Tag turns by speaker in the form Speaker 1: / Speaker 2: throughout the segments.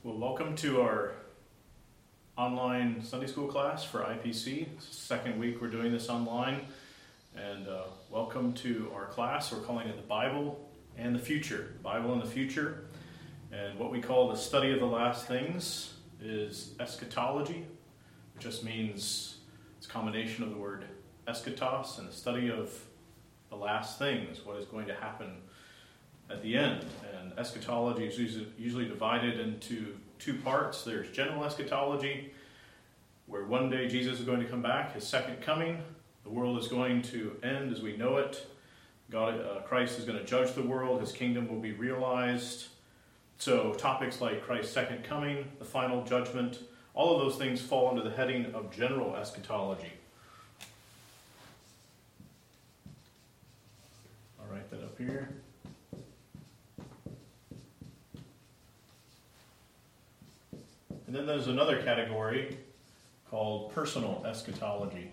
Speaker 1: Well, welcome to our online Sunday school class for IPC. It's the second week we're doing this online. And welcome to our class. We're calling it the Bible and the Future. Bible and the Future. And what we call the study of the last things is eschatology, which just means it's a combination of the word eschatos and the study of the last things, what is going to happen at the end. And eschatology is usually divided into two parts. There's general eschatology, where one day Jesus is going to come back, his second coming. The world is going to end as we know it. Christ is going to judge the world. His kingdom will be realized. So topics like Christ's second coming, the final judgment, all of those things fall under the heading of general eschatology. I'll write that up here. And then there's another category called personal eschatology,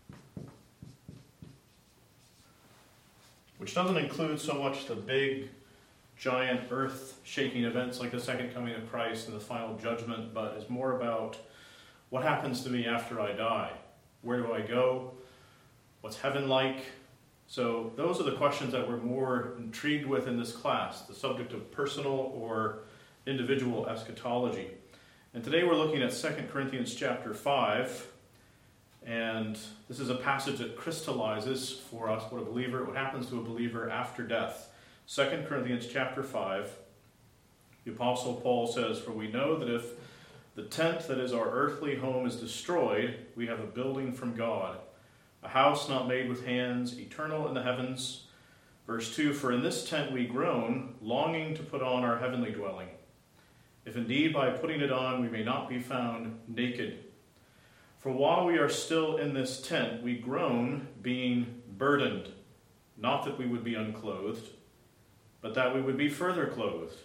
Speaker 1: which doesn't include so much the big, giant, earth-shaking events like the second coming of Christ and the final judgment, but is more about what happens to me after I die. Where do I go? What's heaven like? So those are the questions that we're more intrigued with in this class, the subject of personal or individual eschatology. And today we're looking at 2 Corinthians chapter 5, and this is a passage that crystallizes for us what happens to a believer after death. 2 Corinthians chapter 5, the Apostle Paul says, "For we know that if the tent that is our earthly home is destroyed, we have a building from God, a house not made with hands, eternal in the heavens." Verse 2, "For in this tent we groan, longing to put on our heavenly dwelling, if indeed by putting it on we may not be found naked. For while we are still in this tent, we groan, being burdened, not that we would be unclothed, but that we would be further clothed,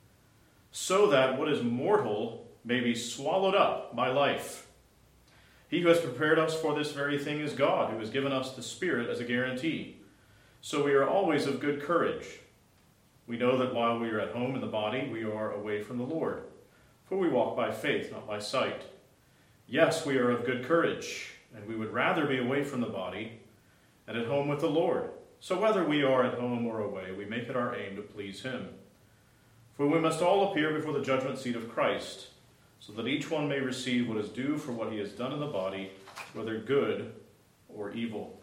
Speaker 1: so that what is mortal may be swallowed up by life. He who has prepared us for this very thing is God, who has given us the Spirit as a guarantee. So we are always of good courage. We know that while we are at home in the body, we are away from the Lord. For we walk by faith, not by sight. Yes, we are of good courage, and we would rather be away from the body and at home with the Lord. So whether we are at home or away, we make it our aim to please him. For we must all appear before the judgment seat of Christ, so that each one may receive what is due for what he has done in the body, whether good or evil."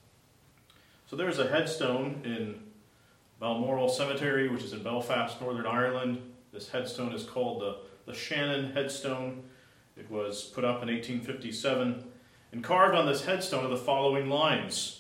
Speaker 1: So there's a headstone in Balmoral Cemetery, which is in Belfast, Northern Ireland. This headstone is called the Shannon headstone. It was put up in 1857. And carved on this headstone are the following lines: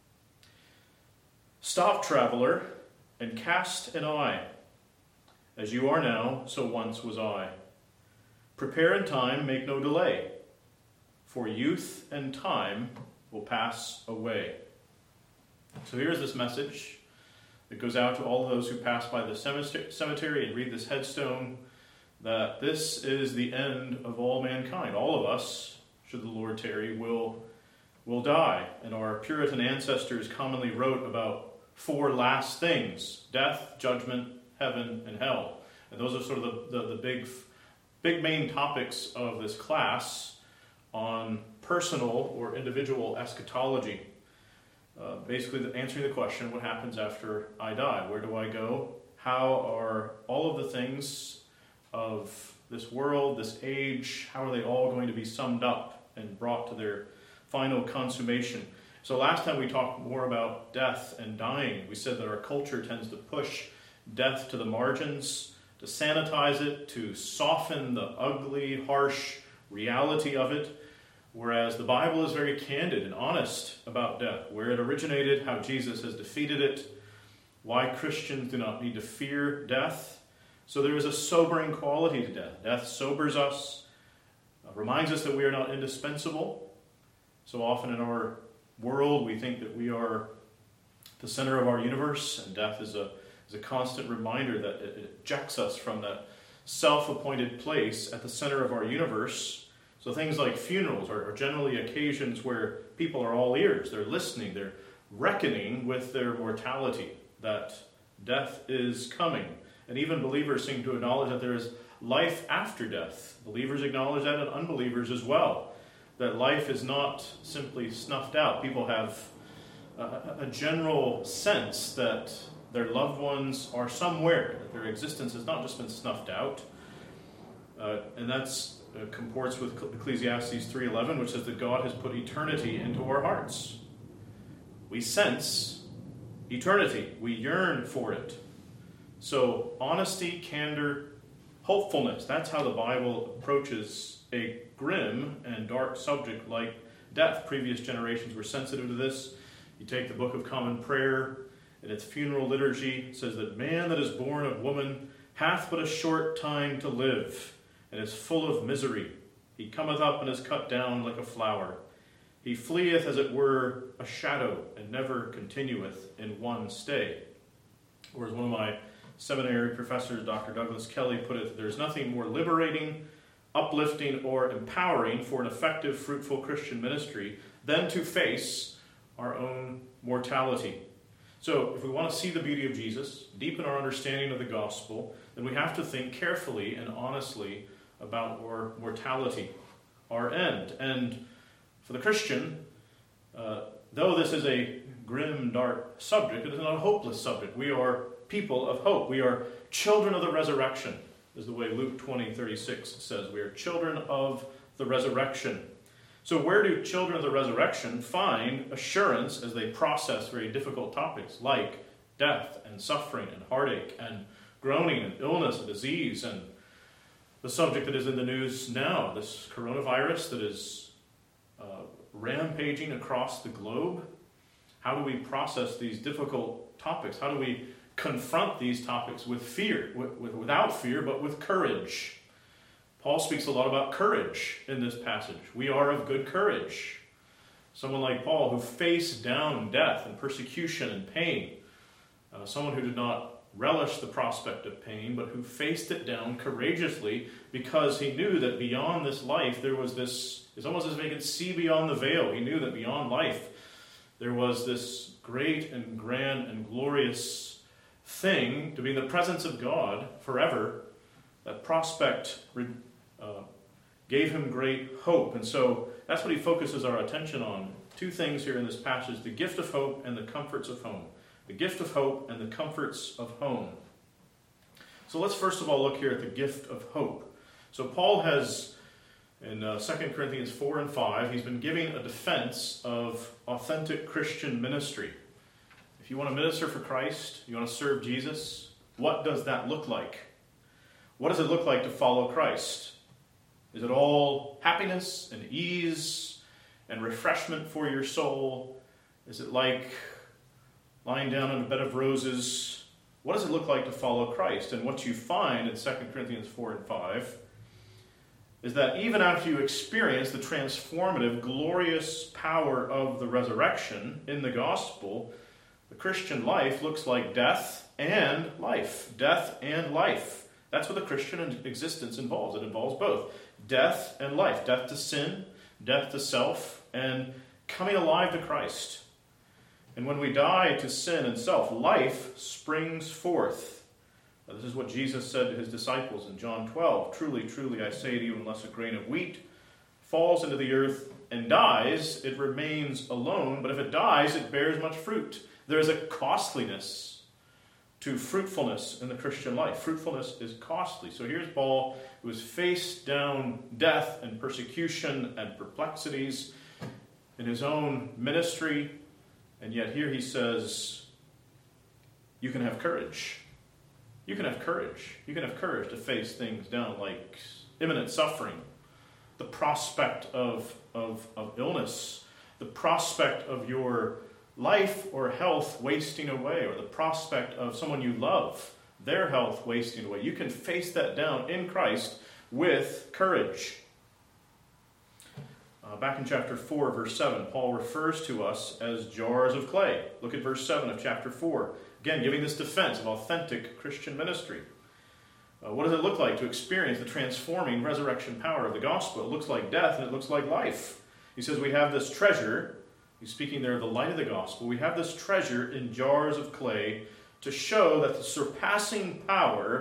Speaker 1: "Stop, traveler, and cast an eye. As you are now, so once was I. Prepare in time, make no delay. For youth and time will pass away." So here's this message. It goes out to all of those who pass by the cemetery and read this headstone, that this is the end of all mankind. All of us, should the Lord tarry, will die. And our Puritan ancestors commonly wrote about four last things: death, judgment, heaven, and hell. And those are sort of the big main topics of this class on personal or individual eschatology. Basically answering the question, what happens after I die? Where do I go? How are all of the things of this world, this age, how are they all going to be summed up and brought to their final consummation? So last time we talked more about death and dying. We said that our culture tends to push death to the margins, to sanitize it, to soften the ugly, harsh reality of it. Whereas the Bible is very candid and honest about death, where it originated, how Jesus has defeated it, why Christians do not need to fear death. So there is a sobering quality to death. Death sobers us, reminds us that we are not indispensable. So often in our world, we think that we are the center of our universe, and death is a constant reminder that it ejects us from that self-appointed place at the center of our universe. So things like funerals are generally occasions where people are all ears. They're listening. They're reckoning with their mortality, that death is coming. And even believers seem to acknowledge that there is life after death. Believers acknowledge that, and unbelievers as well, that life is not simply snuffed out. People have a general sense that their loved ones are somewhere, that their existence has not just been snuffed out. And that's comports with Ecclesiastes 3:11, which says that God has put eternity into our hearts. We sense eternity. We yearn for it. So honesty, candor, hopefulness. That's how the Bible approaches a grim and dark subject like death. Previous generations were sensitive to this. You take the Book of Common Prayer, in its funeral liturgy, it says that man that is born of woman hath but a short time to live, and is full of misery. He cometh up and is cut down like a flower. He fleeth as it were a shadow, and never continueth in one stay. Or as one of my seminary professors, Dr. Douglas Kelly, put it, there's nothing more liberating, uplifting, or empowering for an effective, fruitful Christian ministry than to face our own mortality. So if we want to see the beauty of Jesus, deepen our understanding of the gospel, then we have to think carefully and honestly about our mortality, our end. And for the Christian, though this is a grim, dark subject, it is not a hopeless subject. We are people of hope. We are children of the resurrection, is the way Luke 20:36 says. We are children of the resurrection. So where do children of the resurrection find assurance as they process very difficult topics like death and suffering and heartache and groaning and illness and disease and the subject that is in the news now, this coronavirus that is rampaging across the globe? How do we process these difficult topics? How do we confront these topics with fear, without fear, but with courage? Paul speaks a lot about courage in this passage. We are of good courage. Someone like Paul who faced down death and persecution and pain. Someone who did not relish the prospect of pain, but who faced it down courageously because he knew that beyond this life there was this, it's almost as if he could see beyond the veil. He knew that beyond life there was this great and grand and glorious thing to be in the presence of God forever. That prospect gave him great hope. And so that's what he focuses our attention on. Two things here in this passage, the gift of hope and the comforts of home. The gift of hope and the comforts of home. So let's first of all look here at the gift of hope. So Paul has, in 2 Corinthians 4 and 5, he's been giving a defense of authentic Christian ministry. If you want to minister for Christ, you want to serve Jesus, what does that look like? What does it look like to follow Christ? Is it all happiness and ease and refreshment for your soul? Is it like lying down on a bed of roses? What does it look like to follow Christ? And what you find in 2 Corinthians 4 and 5 is that even after you experience the transformative, glorious power of the resurrection in the gospel, the Christian life looks like death and life. Death and life. That's what the Christian existence involves. It involves both death and life. Death to sin, death to self, and coming alive to Christ. And when we die to sin and self, life springs forth. Now, this is what Jesus said to his disciples in John 12. Truly, truly, I say to you, unless a grain of wheat falls into the earth and dies, it remains alone. But if it dies, it bears much fruit. There is a costliness to fruitfulness in the Christian life. Fruitfulness is costly. So here's Paul, who has faced down death and persecution and perplexities in his own ministry. And yet here he says, you can have courage. You can have courage. You can have courage to face things down like imminent suffering, the prospect of illness, the prospect of your life or health wasting away, or the prospect of someone you love, their health wasting away. You can face that down in Christ with courage. Back in chapter 4, verse 7, Paul refers to us as jars of clay. Look at verse 7 of chapter 4. Again, giving this defense of authentic Christian ministry. What does it look like to experience the transforming resurrection power of the gospel? It looks like death and it looks like life. He says we have this treasure. He's speaking there of the light of the gospel. We have this treasure in jars of clay to show that the surpassing power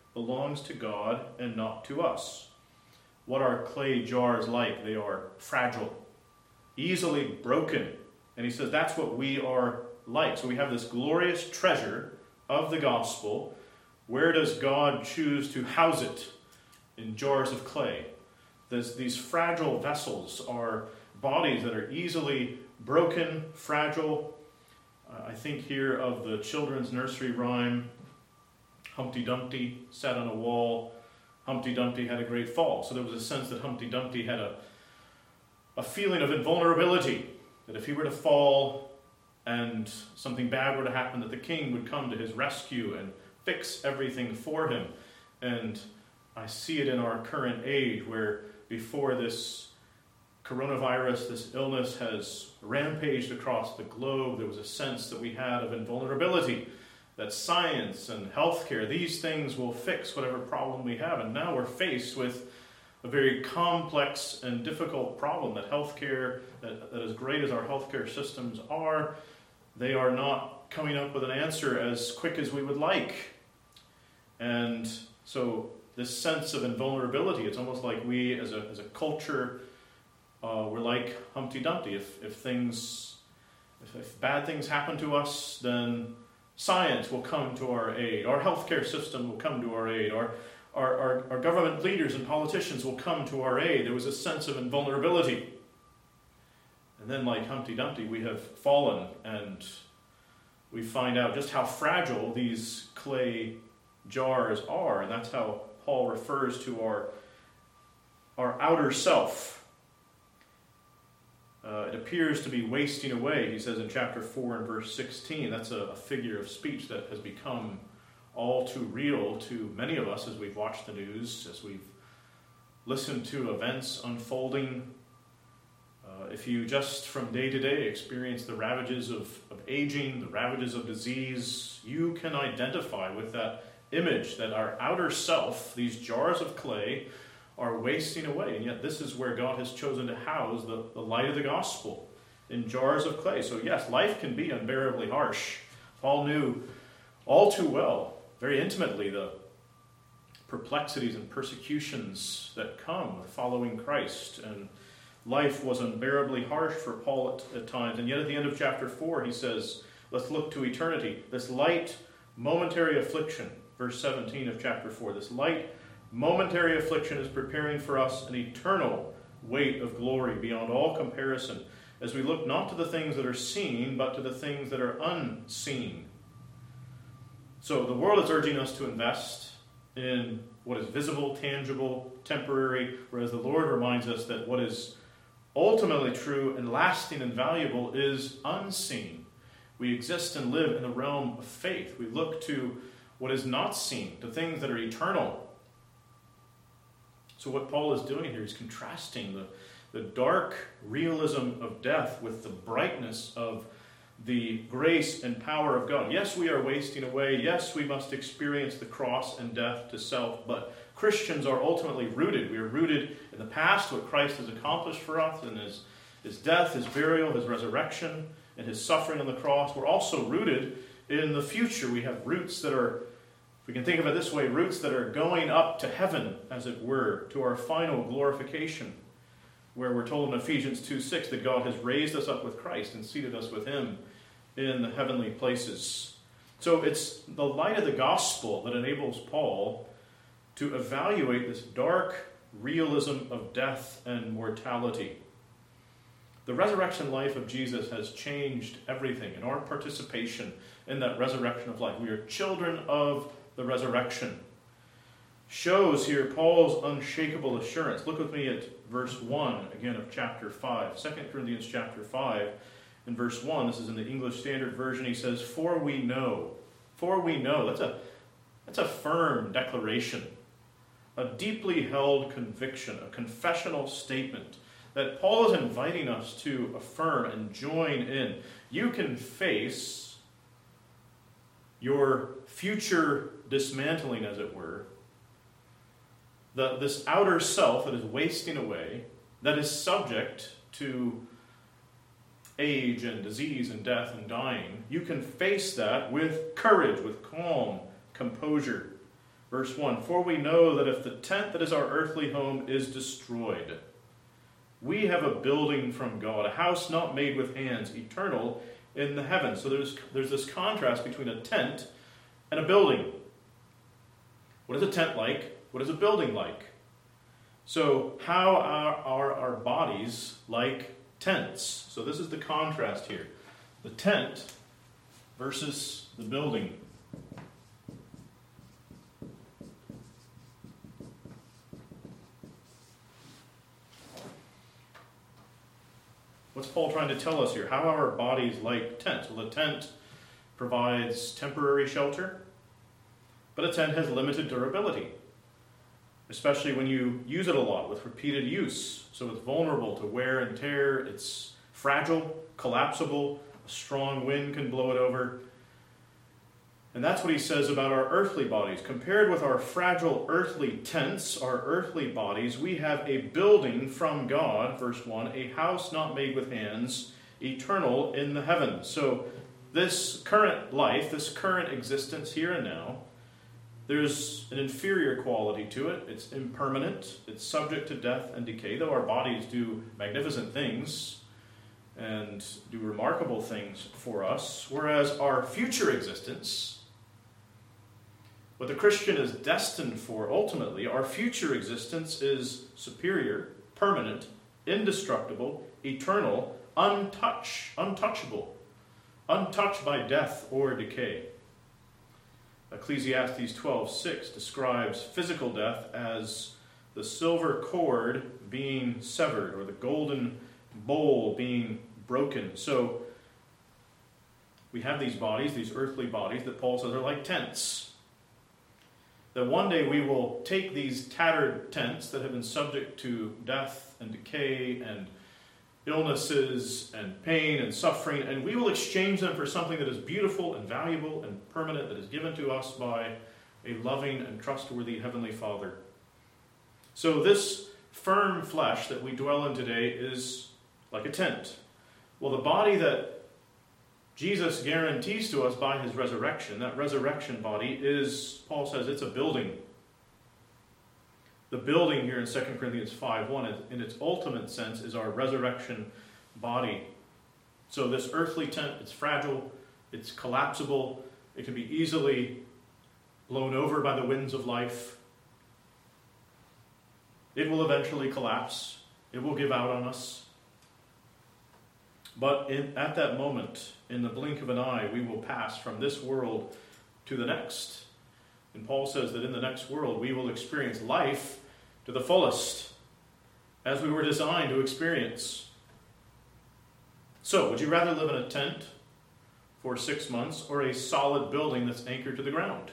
Speaker 1: belongs to God and not to us. What are clay jars like? They are fragile, easily broken. And he says that's what we are like. So we have this glorious treasure of the gospel. Where does God choose to house it? In jars of clay. These fragile vessels are bodies that are easily broken, fragile. I think here of the children's nursery rhyme, Humpty Dumpty sat on a wall. Humpty Dumpty had a great fall. So there was a sense that Humpty Dumpty had a feeling of invulnerability, that if he were to fall and something bad were to happen, that the king would come to his rescue and fix everything for him. And I see it in our current age where before this coronavirus, this illness has rampaged across the globe, there was a sense that we had of invulnerability, that science and healthcare, these things will fix whatever problem we have. And now we're faced with a very complex and difficult problem that healthcare, that as great as our healthcare systems are, they are not coming up with an answer as quick as we would like. And so this sense of invulnerability, it's almost like we as a culture, we're like Humpty Dumpty. If bad things happen to us, then science will come to our aid. Our healthcare system will come to our aid. Our government leaders and politicians will come to our aid. There was a sense of invulnerability. And then like Humpty Dumpty, we have fallen and we find out just how fragile these clay jars are. And that's how Paul refers to our outer self. It appears to be wasting away, he says in chapter 4 and verse 16. That's a figure of speech that has become all too real to many of us as we've watched the news, as we've listened to events unfolding. If you just from day to day experience the ravages of aging, the ravages of disease, you can identify with that image that our outer self, these jars of clay, are wasting away. And yet this is where God has chosen to house the light of the gospel, in jars of clay. So yes, life can be unbearably harsh. Paul knew all too well, very intimately, the perplexities and persecutions that come with following Christ. And life was unbearably harsh for Paul at times. And yet at the end of chapter 4, he says, let's look to eternity. This light, momentary affliction, verse 17 of chapter 4, this light, momentary affliction is preparing for us an eternal weight of glory beyond all comparison, as we look not to the things that are seen, but to the things that are unseen. So the world is urging us to invest in what is visible, tangible, temporary, whereas the Lord reminds us that what is ultimately true and lasting and valuable is unseen. We exist and live in the realm of faith. We look to what is not seen, to things that are eternal. So what Paul is doing here is contrasting the dark realism of death with the brightness of the grace and power of God. Yes, we are wasting away. Yes, we must experience the cross and death to self, but Christians are ultimately rooted. We are rooted in the past, what Christ has accomplished for us, in his death, his burial, his resurrection, and his suffering on the cross. We're also rooted in the future. We have roots that are, if we can think of it this way, roots that are going up to heaven, as it were, to our final glorification, where we're told in Ephesians 2:6 that God has raised us up with Christ and seated us with him in the heavenly places. So it's the light of the gospel that enables Paul to evaluate this dark realism of death and mortality. The resurrection life of Jesus has changed everything, and our participation in that resurrection of life. We are children of the resurrection. Shows here Paul's unshakable assurance. Look with me at verse 1 again of chapter 5. 2 Corinthians chapter 5 and verse 1. This is in the English Standard Version. He says, For we know. That's a firm declaration. A deeply held conviction, a confessional statement that Paul is inviting us to affirm and join in. You can face your future dismantling, as it were, this outer self that is wasting away, that is subject to age and disease and death and dying. You can face that with courage, with calm, composure, Verse 1, for we know that if the tent that is our earthly home is destroyed, we have a building from God, a house not made with hands, eternal in the heavens. So there's this contrast between a tent and a building. What is a tent like? What is a building like? So how are our bodies like tents? So this is the contrast here. The tent versus the building. What's Paul trying to tell us here? How are our bodies like tents? Well, the tent provides temporary shelter, but a tent has limited durability, especially when you use it a lot with repeated use. So it's vulnerable to wear and tear. It's fragile, collapsible. A strong wind can blow it over. And that's what he says about our earthly bodies. Compared with our fragile earthly tents, our earthly bodies, we have a building from God, verse 1, a house not made with hands, eternal in the heavens. So this current life, this current existence here and now, there's an inferior quality to it. It's impermanent. It's subject to death and decay, though our bodies do magnificent things and do remarkable things for us. Whereas our future existence, what the Christian is destined for ultimately, our future existence is superior, permanent, indestructible, eternal, untouchable, untouched by death or decay. Ecclesiastes 12:6 describes physical death as the silver cord being severed or the golden bowl being broken. So we have these bodies, these earthly bodies that Paul says are like tents. That one day we will take these tattered tents that have been subject to death and decay and illnesses and pain and suffering, and we will exchange them for something that is beautiful and valuable and permanent, that is given to us by a loving and trustworthy Heavenly Father. So this firm flesh that we dwell in today is like a tent. Well, the body that Jesus guarantees to us by his resurrection, that resurrection body is, Paul says, it's a building. The building here in 2 Corinthians 5:1, in its ultimate sense, is our resurrection body. So this earthly tent, it's fragile, it's collapsible, it can be easily blown over by the winds of life. It will eventually collapse. It will give out on us. But at that moment, in the blink of an eye, we will pass from this world to the next. And Paul says that in the next world, we will experience life to the fullest, as we were designed to experience. So, would you rather live in a tent for 6 months or a solid building that's anchored to the ground?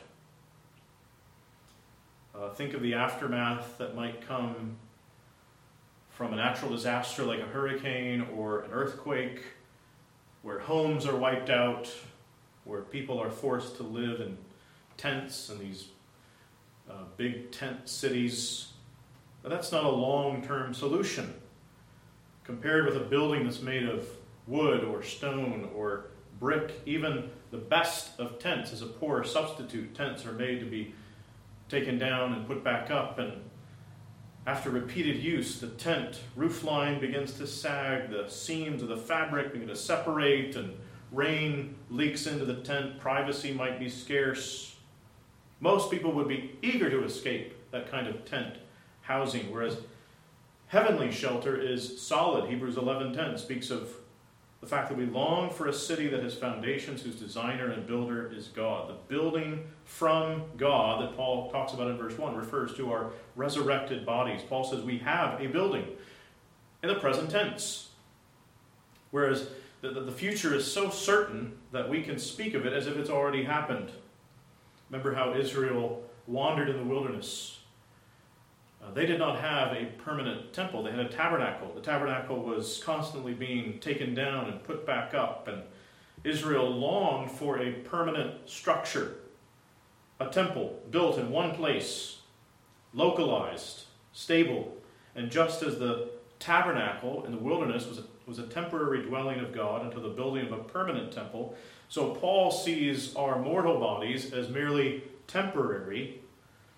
Speaker 1: Think of the aftermath that might come from a natural disaster like a hurricane or an earthquake, where homes are wiped out, where people are forced to live in tents and these big tent cities. But that's not a long-term solution. Compared with a building that's made of wood or stone or brick, even the best of tents is a poor substitute. Tents are made to be taken down and put back up, and after repeated use, the tent roofline begins to sag, the seams of the fabric begin to separate, and rain leaks into the tent. Privacy might be scarce. Most people would be eager to escape that kind of tent housing, whereas heavenly shelter is solid. Hebrews 11:10 speaks of the fact that we long for a city that has foundations, whose designer and builder is God. The building from God that Paul talks about in verse 1 refers to our resurrected bodies. Paul says we have a building in the present tense, whereas the future is so certain that we can speak of it as if it's already happened. Remember how Israel wandered in the wilderness. They did not have a permanent temple. They had a tabernacle. The tabernacle was constantly being taken down and put back up, and Israel longed for a permanent structure, a temple built in one place, localized, stable. And just as the tabernacle in the wilderness was a temporary dwelling of God until the building of a permanent temple, so Paul sees our mortal bodies as merely temporary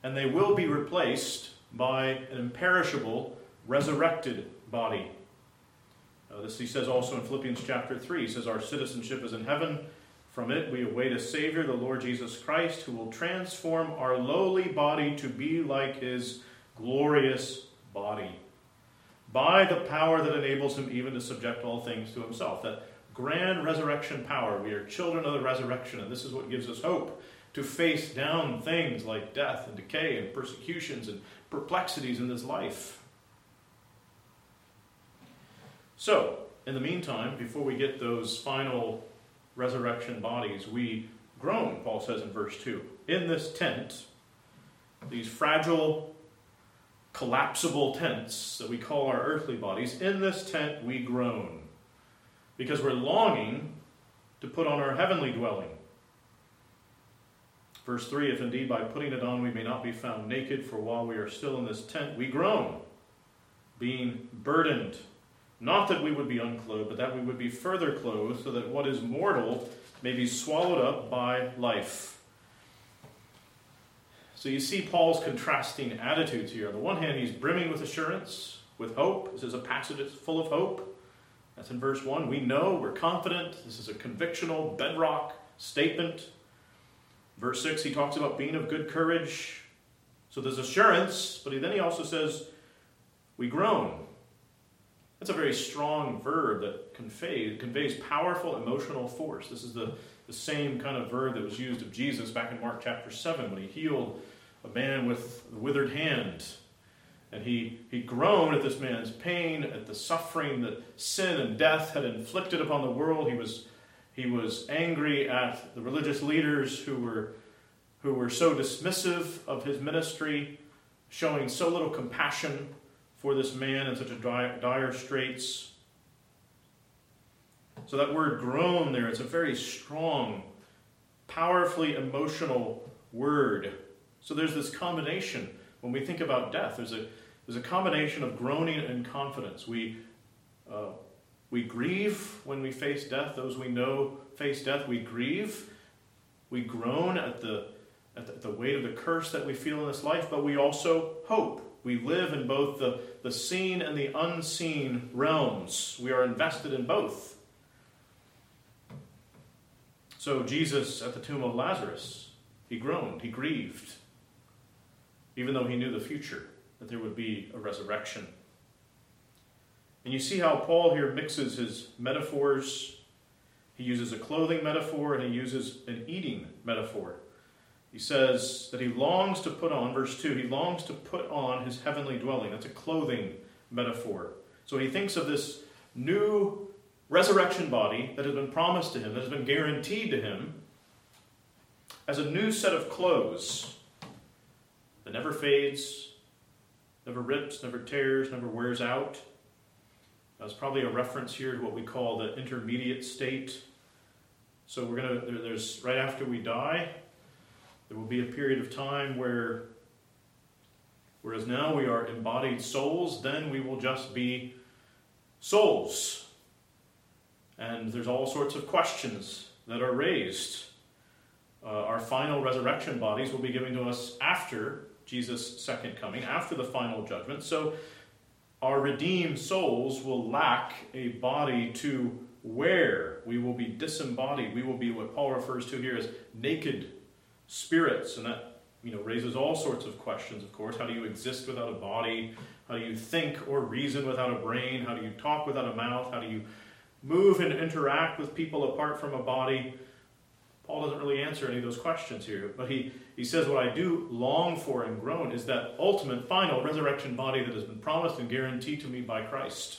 Speaker 1: and they will be replaced by an imperishable, resurrected body. This he says also in Philippians chapter 3. He says, our citizenship is in heaven. From it we await a Savior, the Lord Jesus Christ, who will transform our lowly body to be like his glorious body, by the power that enables him even to subject all things to himself. That grand resurrection power. We are children of the resurrection, and this is what gives us hope to face down things like death and decay and persecutions and perplexities in this life. So, in the meantime, before we get those final resurrection bodies, we groan, Paul says in verse 2. In this tent, these fragile, collapsible tents that we call our earthly bodies, in this tent we groan, because we're longing to put on our heavenly dwelling. Verse 3, if indeed by putting it on we may not be found naked, for while we are still in this tent we groan, being burdened. Not that we would be unclothed, but that we would be further clothed, so that what is mortal may be swallowed up by life. So you see Paul's contrasting attitudes here. On the one hand, he's brimming with assurance, with hope. This is a passage that's full of hope. That's in verse 1. We know, we're confident. This is a convictional bedrock statement. Verse 6, he talks about being of good courage. So there's assurance, but then he also says, we groan. That's a very strong verb that conveys powerful emotional force. This is the same kind of verb that was used of Jesus back in Mark chapter 7 when he healed a man with a withered hand. And he groaned at this man's pain, at the suffering that sin and death had inflicted upon the world. He was angry at the religious leaders who were so dismissive of his ministry, showing so little compassion for this man in such a dire straits. So that word groan there, it's a very strong, powerfully emotional word. So there's this combination. When we think about death, there's a combination of groaning and confidence. We grieve when we face death. Those we know face death. We grieve. We groan at the weight of the curse that we feel in this life, but we also hope. We live in both the seen and the unseen realms. We are invested in both. So Jesus at the tomb of Lazarus, he groaned, he grieved, even though he knew the future, that there would be a resurrection. And you see how Paul here mixes his metaphors. He uses a clothing metaphor and he uses an eating metaphor. He says that he longs to put on, verse 2, he longs to put on his heavenly dwelling. That's a clothing metaphor. So he thinks of this new resurrection body that has been promised to him, that has been guaranteed to him, as a new set of clothes that never fades, never rips, never tears, never wears out. That's probably a reference here to what we call the intermediate state. So there's right after we die, there will be a period of time whereas now we are embodied souls, then we will just be souls. And there's all sorts of questions that are raised. Our final resurrection bodies will be given to us after Jesus' second coming, after the final judgment. So our redeemed souls will lack a body to wear. We will be disembodied. We will be what Paul refers to here as naked spirits, and that raises all sorts of questions, of course. How do you exist without a body? How do you think or reason without a brain? How do you talk without a mouth? How do you move and interact with people apart from a body? Paul doesn't really answer any of those questions here, but he says what I do long for and groan is that ultimate, final resurrection body that has been promised and guaranteed to me by Christ.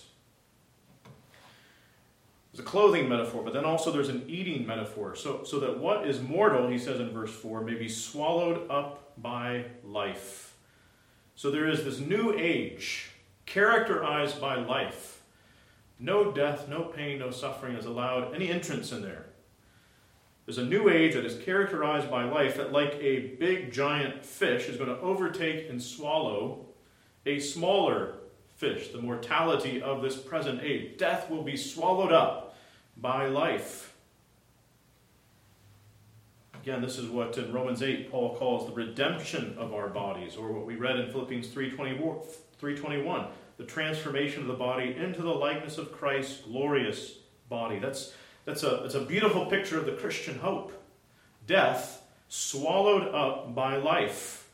Speaker 1: There's a clothing metaphor, but then also there's an eating metaphor. So that what is mortal, he says in verse 4, may be swallowed up by life. So there is this new age characterized by life. No death, no pain, no suffering is allowed any entrance in there. There's a new age that is characterized by life that, like a big giant fish, is going to overtake and swallow a smaller fish, the mortality of this present age. Death will be swallowed up by life. Again, this is what in Romans 8 Paul calls the redemption of our bodies, or what we read in Philippians 3:21, the transformation of the body into the likeness of Christ's glorious body. It's a beautiful picture of the Christian hope. Death swallowed up by life.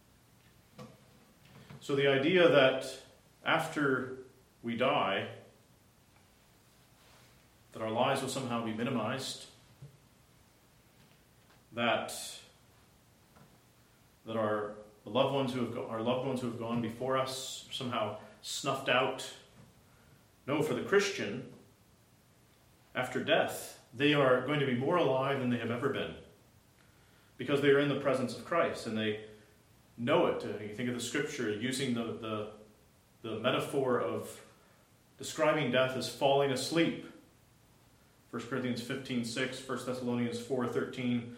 Speaker 1: So the idea that after we die, that our lives will somehow be minimized, that our loved ones who have gone before us are somehow snuffed out. No, for the Christian, after death, they are going to be more alive than they have ever been, because they are in the presence of Christ and they know it. You think of the Scripture using the metaphor of describing death as falling asleep. 1 Corinthians 15:6, 1 Thessalonians 4:13.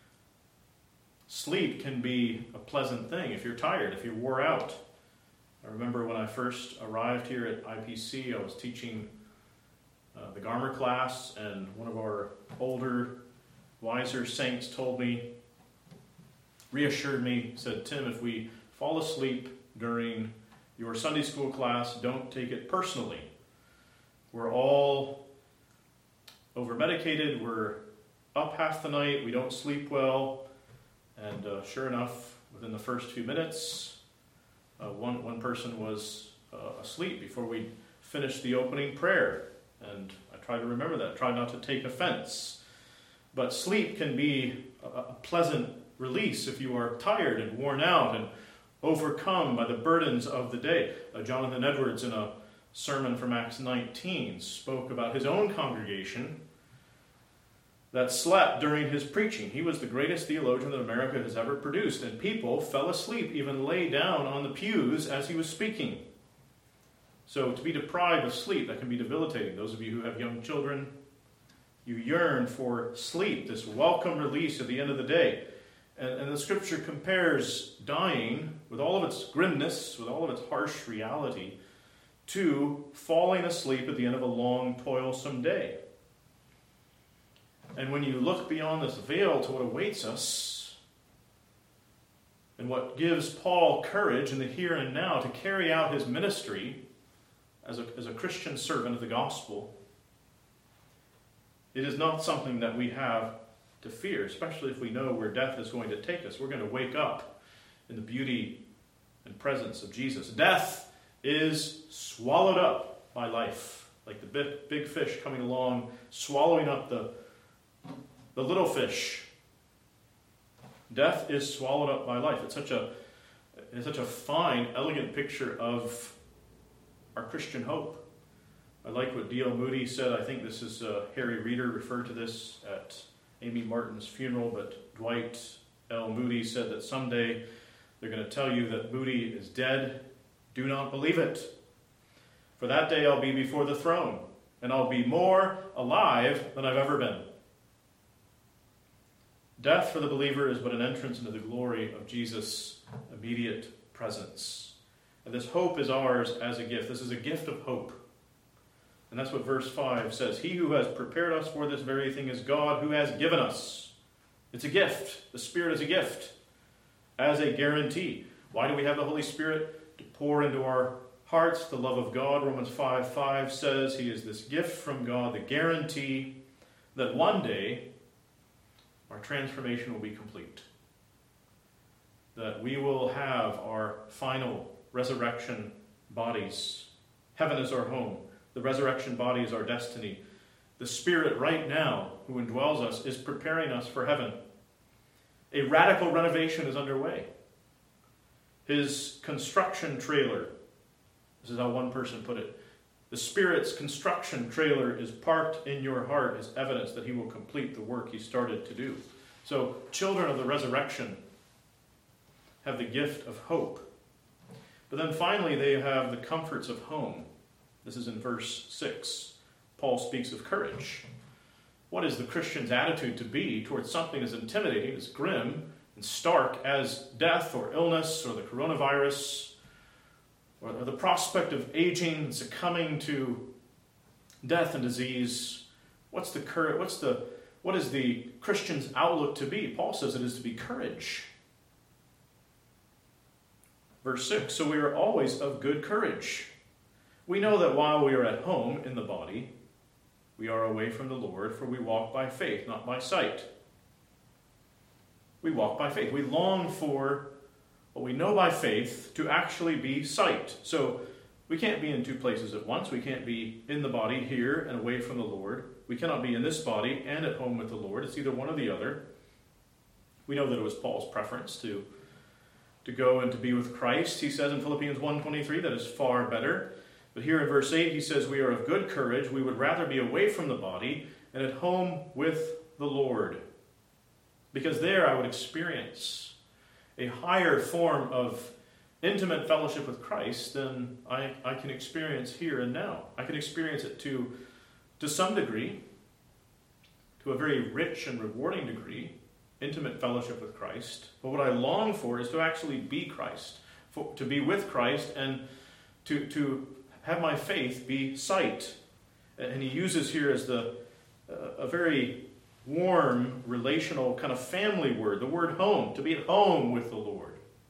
Speaker 1: Sleep can be a pleasant thing if you're tired, if you're wore out. I remember when I first arrived here at IPC, I was teaching the Garmer class, and one of our older, wiser saints told me, reassured me, said, "Tim, if we fall asleep during your Sunday school class, don't take it personally. We're all over-medicated, we're up half the night, we don't sleep well." And sure enough, within the first few minutes, one person was asleep before we finished the opening prayer. And I try to remember that, try not to take offense. But sleep can be a pleasant release if you are tired and worn out and overcome by the burdens of the day. Jonathan Edwards, in a sermon from Acts 19, spoke about his own congregation that slept during his preaching. He was the greatest theologian that America has ever produced, and people fell asleep, even lay down on the pews as he was speaking. So to be deprived of sleep, that can be debilitating. Those of you who have young children, you yearn for sleep, this welcome release at the end of the day. And the Scripture compares dying, with all of its grimness, with all of its harsh reality, to falling asleep at the end of a long, toilsome day. And when you look beyond this veil to what awaits us, and what gives Paul courage in the here and now to carry out his ministry as a Christian servant of the gospel, it is not something that we have to fear, especially if we know where death is going to take us. We're going to wake up in the beauty and presence of Jesus. Death is swallowed up by life, like the big fish coming along, swallowing up the little fish. Death is swallowed up by life. It's such a fine, elegant picture of our Christian hope. I like what D.L. Moody said. I think this is Harry Reeder referred to this at Amy Martin's funeral, but Dwight L. Moody said that someday they're going to tell you that Moody is dead. Do not believe it. For that day I'll be before the throne, and I'll be more alive than I've ever been. Death for the believer is but an entrance into the glory of Jesus' immediate presence. And this hope is ours as a gift. This is a gift of hope. And that's what verse 5 says. He who has prepared us for this very thing is God, who has given us. It's a gift. The Spirit is a gift, as a guarantee. Why do we have the Holy Spirit? To pour into our hearts the love of God. Romans 5:5 says he is this gift from God, the guarantee that one day our transformation will be complete. That we will have our final resurrection bodies. Heaven is our home. The resurrection body is our destiny. The Spirit right now, who indwells us, is preparing us for heaven. A radical renovation is underway. His construction trailer, this is how one person put it, the Spirit's construction trailer is parked in your heart as evidence that he will complete the work he started to do. So, children of the resurrection have the gift of hope. But then finally, they have the comforts of home. This is in verse 6. Paul speaks of courage. What is the Christian's attitude to be towards something as intimidating, as grim, and stark as death or illness or the coronavirus or the prospect of aging and succumbing to death and disease? What's What is the Christian's outlook to be? Paul says it is to be courage. Verse 6, so we are always of good courage. We know that while we are at home in the body, we are away from the Lord, for we walk by faith, not by sight. We walk by faith. We long for what we know by faith to actually be sight. So we can't be in two places at once. We can't be in the body here and away from the Lord. We cannot be in this body and at home with the Lord. It's either one or the other. We know that it was Paul's preference to go and to be with Christ. He says in Philippians 1:23 that is far better. But here in verse 8 he says we are of good courage. We would rather be away from the body and at home with the Lord. Because there I would experience a higher form of intimate fellowship with Christ than I can experience here and now. I can experience it to some degree, to a very rich and rewarding degree, intimate fellowship with Christ. But what I long for is to actually be Christ, to be with Christ, and to have my faith be sight. And he uses here as a very warm, relational, kind of family word, the word home, to be at home with the Lord.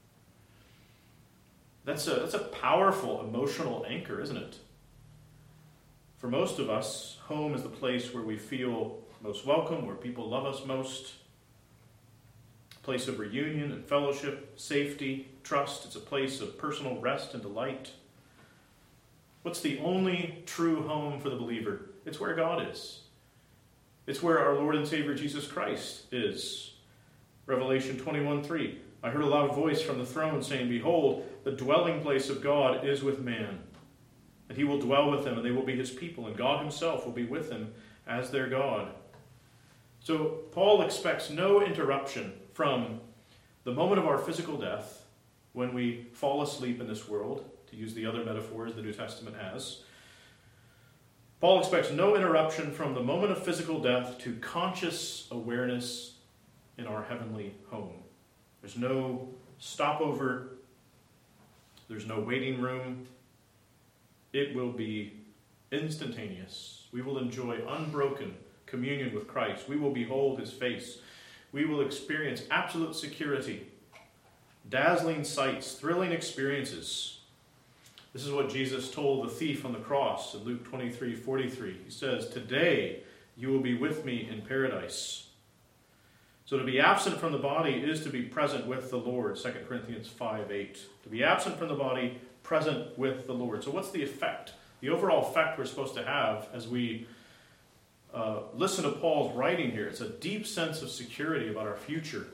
Speaker 1: That's a powerful emotional anchor, isn't it? For most of us, home is the place where we feel most welcome, where people love us most. A place of reunion and fellowship, safety, trust. It's a place of personal rest and delight. What's the only true home for the believer? It's where God is. It's where our Lord and Savior Jesus Christ is. Revelation 21:3. I heard a loud voice from the throne saying, behold, the dwelling place of God is with man. And he will dwell with them, and they will be his people, and God himself will be with them as their God. So Paul expects no interruption from the moment of our physical death, when we fall asleep in this world, to use the other metaphors the New Testament has. Paul expects no interruption from the moment of physical death to conscious awareness in our heavenly home. There's no stopover. There's no waiting room. It will be instantaneous. We will enjoy unbroken communion with Christ. We will behold his face. We will experience absolute security, dazzling sights, thrilling experiences. This is what Jesus told the thief on the cross in Luke 23:43. He says, today you will be with me in paradise. So to be absent from the body is to be present with the Lord, 2 Corinthians 5:8. To be absent from the body, present with the Lord. So what's the effect? The overall effect we're supposed to have as we listen to Paul's writing here. It's a deep sense of security about our future.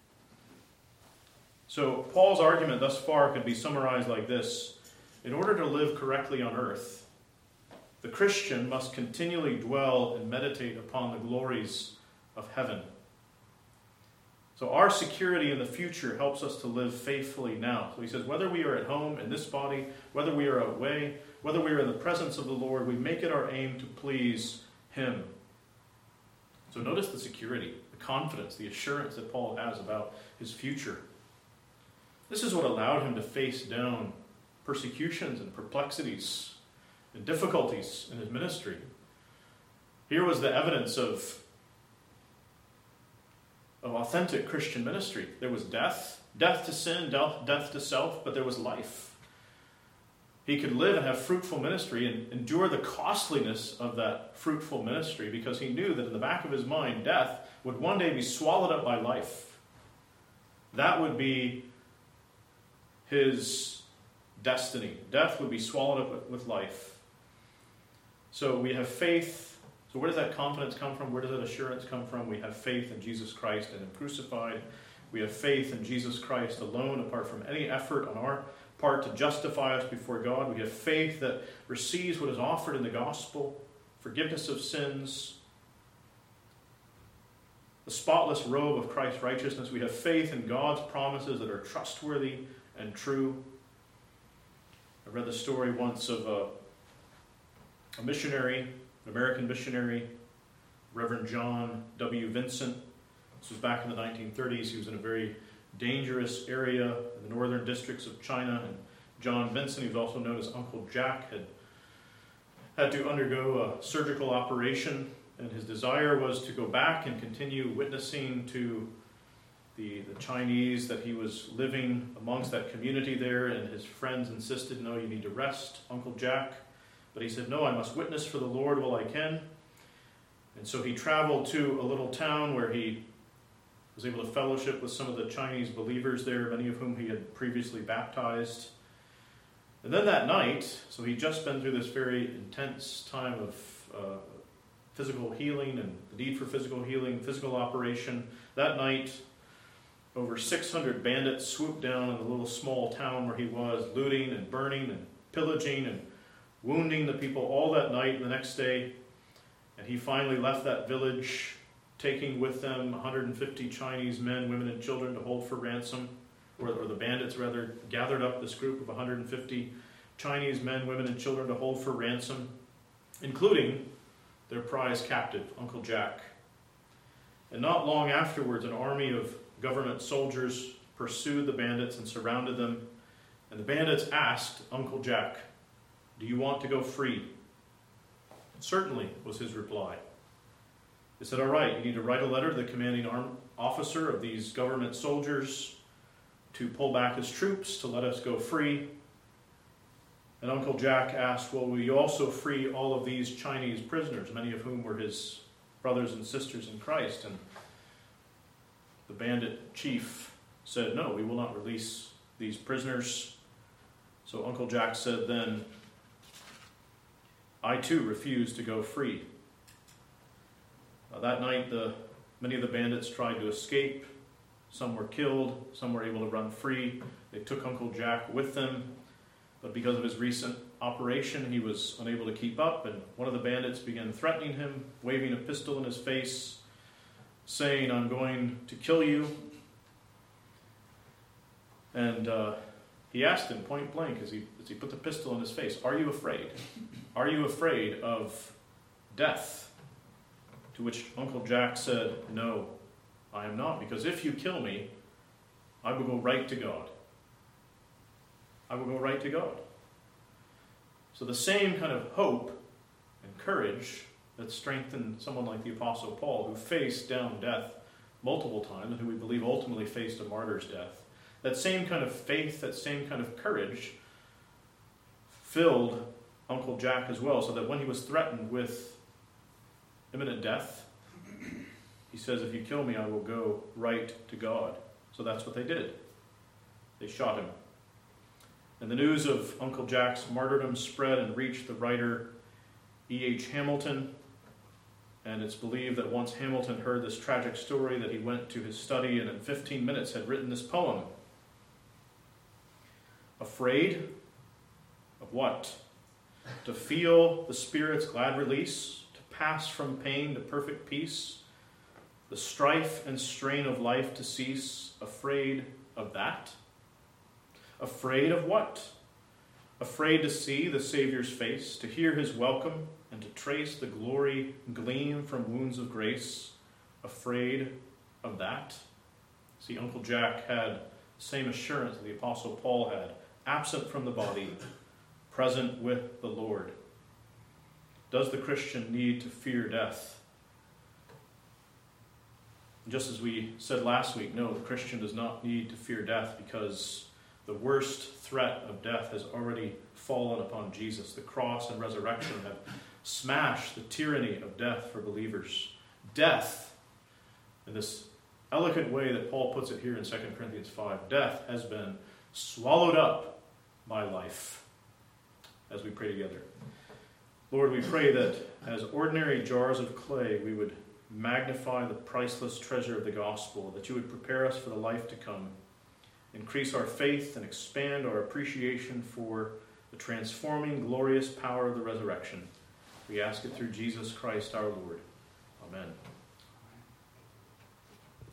Speaker 1: So Paul's argument thus far could be summarized like this. In order to live correctly on earth, the Christian must continually dwell and meditate upon the glories of heaven. So our security in the future helps us to live faithfully now. So he says, whether we are at home in this body, whether we are away, whether we are in the presence of the Lord, we make it our aim to please him. So notice the security, the confidence, the assurance that Paul has about his future. This is what allowed him to face down persecutions and perplexities and difficulties in his ministry. Here was the evidence of authentic Christian ministry. There was death to sin, death to self, but there was life. He could live and have fruitful ministry and endure the costliness of that fruitful ministry because he knew that in the back of his mind, death would one day be swallowed up by life. That would be his destiny. Death would be swallowed up with life. So we have faith. So where does that confidence come from? Where does that assurance come from? We have faith in Jesus Christ and him crucified. We have faith in Jesus Christ alone, apart from any effort on our part to justify us before God. We have faith that receives what is offered in the gospel, forgiveness of sins, the spotless robe of Christ's righteousness. We have faith in God's promises that are trustworthy and true. I read the story once of a missionary, an American missionary, Reverend John W. Vincent. This was back in the 1930s. He was in a very dangerous area in the northern districts of China. And John Vincent, he was also known as Uncle Jack, had to undergo a surgical operation and his desire was to go back and continue witnessing to the Chinese that he was living amongst that community there, and his friends insisted, no, you need to rest, Uncle Jack. But he said, no, I must witness for the Lord while I can. And so he traveled to a little town where he was able to fellowship with some of the Chinese believers there, many of whom he had previously baptized. And then that night, so he'd just been through this very intense time of physical healing and the need for physical healing, physical operation. That night, over 600 bandits swooped down in the little small town where he was, looting and burning and pillaging and wounding the people all that night and the next day. And he finally left that village, taking with them 150 Chinese men, women, and children to hold for ransom, or the bandits rather gathered up this group of 150 Chinese men, women, and children to hold for ransom, including their prize captive, Uncle Jack. And not long afterwards, an army of government soldiers pursued the bandits and surrounded them. And the bandits asked Uncle Jack, "Do you want to go free?" "Certainly," was his reply. They said, "All right, you need to write a letter to the commanding officer of these government soldiers to pull back his troops, to let us go free." And Uncle Jack asked, "Well, will you also free all of these Chinese prisoners, many of whom were his brothers and sisters in Christ?" And the bandit chief said, "No, we will not release these prisoners." So Uncle Jack said then, "I too refuse to go free." That night, many of the bandits tried to escape. Some were killed, some were able to run free. They took Uncle Jack with them, but because of his recent operation, he was unable to keep up, and one of the bandits began threatening him, waving a pistol in his face, saying, "I'm going to kill you." And he asked him point blank as he put the pistol in his face, "Are you afraid? Are you afraid of death?" To which Uncle Jack said, "No, I am not, because if you kill me, I will go right to God. I will go right to God." So the same kind of hope and courage that strengthened someone like the Apostle Paul, who faced down death multiple times, and who we believe ultimately faced a martyr's death, that same kind of faith, that same kind of courage filled Uncle Jack as well, so that when he was threatened with imminent death, he says, "If you kill me, I will go right to God." So that's what they did. They shot him. And the news of Uncle Jack's martyrdom spread and reached the writer E.H. Hamilton. And it's believed that once Hamilton heard this tragic story, that he went to his study and in 15 minutes had written this poem. Afraid of what? To feel the Spirit's glad release, pass from pain to perfect peace, the strife and strain of life to cease. Afraid of that? Afraid of what? Afraid to see the Savior's face, to hear his welcome, and to trace the glory gleam from wounds of grace. Afraid of that? See, Uncle Jack had the same assurance that the Apostle Paul had, absent from the body, present with the Lord. Does the Christian need to fear death? Just as we said last week, no, the Christian does not need to fear death, because the worst threat of death has already fallen upon Jesus. The cross and resurrection have smashed the tyranny of death for believers. Death, in this eloquent way that Paul puts it here in 2 Corinthians 5, death has been swallowed up by life. As we pray together. Lord, we pray that as ordinary jars of clay, we would magnify the priceless treasure of the gospel, that you would prepare us for the life to come, increase our faith and expand our appreciation for the transforming, glorious power of the resurrection. We ask it through Jesus Christ our Lord. Amen.